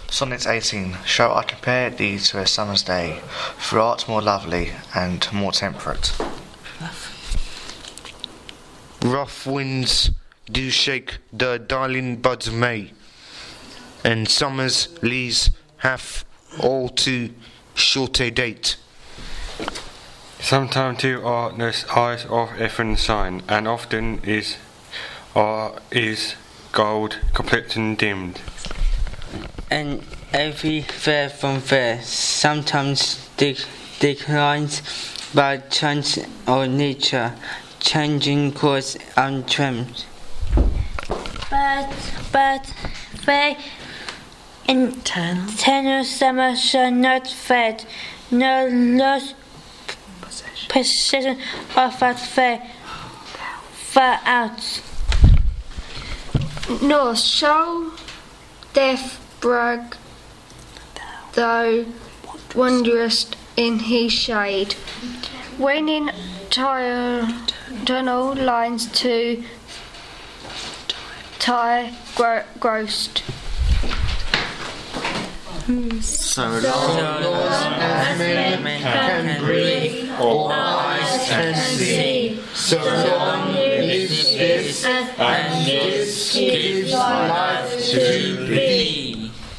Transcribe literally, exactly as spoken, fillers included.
Sonnet eighteen. Shall I compare thee to a summer's day, for art more lovely and more temperate? Rough winds do shake the darling buds of May, and summer's leaves have all too short a date. Sometime too are the eyes of Ephraim shine, and often is are is gold complexion dimmed. And every fair from fair sometimes de- declines by chance or nature, changing course untrimmed. But, but, they internal summer shall not fade, no lost possession of that fair, far out. Nor shall death brag, though wanderest in his shade, when in tunnel lines to tie gro- grossed. So long as men can breathe, or eyes can see, so long lives this, and this gives life to be.